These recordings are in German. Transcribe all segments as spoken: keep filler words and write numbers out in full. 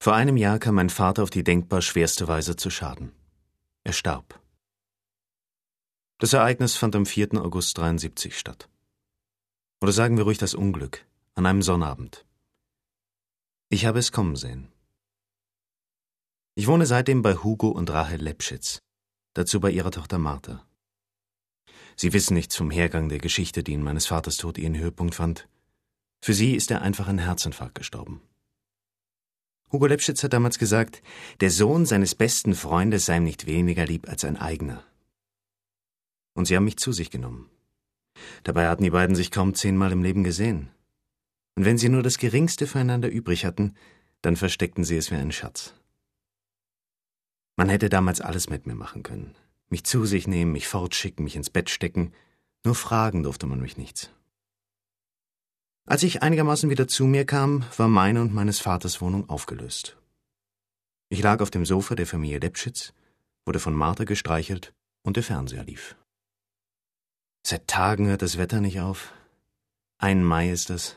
Vor einem Jahr kam mein Vater auf die denkbar schwerste Weise zu Schaden. Er starb. Das Ereignis fand am vierten August dreiundsiebzig statt. Oder sagen wir ruhig das Unglück, an einem Sonnabend. Ich habe es kommen sehen. Ich wohne seitdem bei Hugo und Rahel Lepschitz, dazu bei ihrer Tochter Martha. Sie wissen nichts vom Hergang der Geschichte, die in meines Vaters Tod ihren Höhepunkt fand. Für sie ist er einfach an Herzinfarkt gestorben. Hugo Lepschitz hat damals gesagt, der Sohn seines besten Freundes sei ihm nicht weniger lieb als ein eigener. Und sie haben mich zu sich genommen. Dabei hatten die beiden sich kaum zehnmal im Leben gesehen. Und wenn sie nur das Geringste füreinander übrig hatten, dann versteckten sie es wie einen Schatz. Man hätte damals alles mit mir machen können. Mich zu sich nehmen, mich fortschicken, mich ins Bett stecken. Nur fragen durfte man mich nichts. Als ich einigermaßen wieder zu mir kam, war meine und meines Vaters Wohnung aufgelöst. Ich lag auf dem Sofa der Familie Lepschitz, wurde von Martha gestreichelt und der Fernseher lief. Seit Tagen hört das Wetter nicht auf. Ein Mai ist es.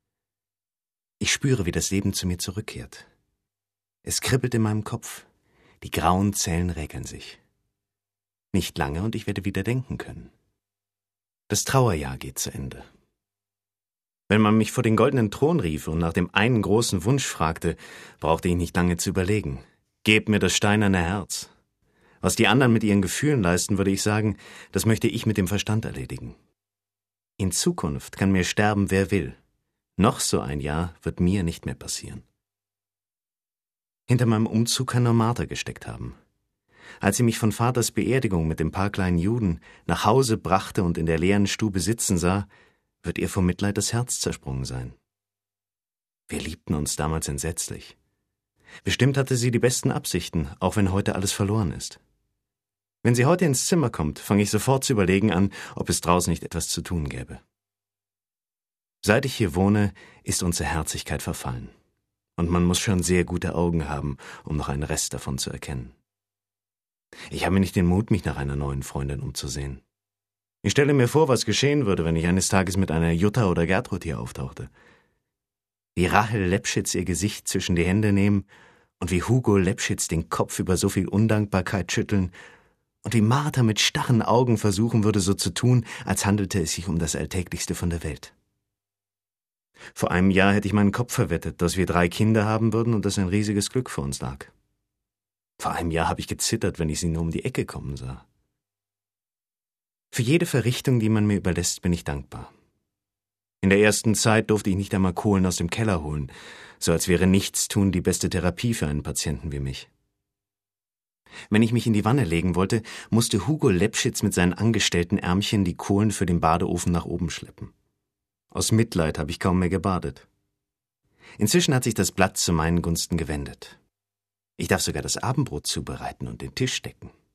Ich spüre, wie das Leben zu mir zurückkehrt. Es kribbelt in meinem Kopf. Die grauen Zellen räkeln sich. Nicht lange und ich werde wieder denken können. Das Trauerjahr geht zu Ende. Wenn man mich vor den goldenen Thron rief und nach dem einen großen Wunsch fragte, brauchte ich nicht lange zu überlegen. Gebt mir das steinerne Herz. Was die anderen mit ihren Gefühlen leisten, würde ich sagen, das möchte ich mit dem Verstand erledigen. In Zukunft kann mir sterben, wer will. Noch so ein Jahr wird mir nicht mehr passieren. Hinter meinem Umzug kann nur Martha gesteckt haben. Als sie mich von Vaters Beerdigung mit dem paar kleinen Juden nach Hause brachte und in der leeren Stube sitzen sah, wird ihr vor Mitleid das Herz zersprungen sein. Wir liebten uns damals entsetzlich. Bestimmt hatte sie die besten Absichten, auch wenn heute alles verloren ist. Wenn sie heute ins Zimmer kommt, fange ich sofort zu überlegen an, ob es draußen nicht etwas zu tun gäbe. Seit ich hier wohne, ist unsere Herzlichkeit verfallen. Und man muss schon sehr gute Augen haben, um noch einen Rest davon zu erkennen. Ich habe nicht den Mut, mich nach einer neuen Freundin umzusehen. Ich stelle mir vor, was geschehen würde, wenn ich eines Tages mit einer Jutta oder Gertrud hier auftauchte. Wie Rahel Lepschitz ihr Gesicht zwischen die Hände nehmen und wie Hugo Lepschitz den Kopf über so viel Undankbarkeit schütteln und wie Martha mit starren Augen versuchen würde, so zu tun, als handelte es sich um das Alltäglichste von der Welt. Vor einem Jahr hätte ich meinen Kopf verwettet, dass wir drei Kinder haben würden und dass ein riesiges Glück vor uns lag. Vor einem Jahr habe ich gezittert, wenn ich sie nur um die Ecke kommen sah. Für jede Verrichtung, die man mir überlässt, bin ich dankbar. In der ersten Zeit durfte ich nicht einmal Kohlen aus dem Keller holen, so als wäre Nichtstun die beste Therapie für einen Patienten wie mich. Wenn ich mich in die Wanne legen wollte, musste Hugo Lepschitz mit seinen angestellten Ärmchen die Kohlen für den Badeofen nach oben schleppen. Aus Mitleid habe ich kaum mehr gebadet. Inzwischen hat sich das Blatt zu meinen Gunsten gewendet. Ich darf sogar das Abendbrot zubereiten und den Tisch decken.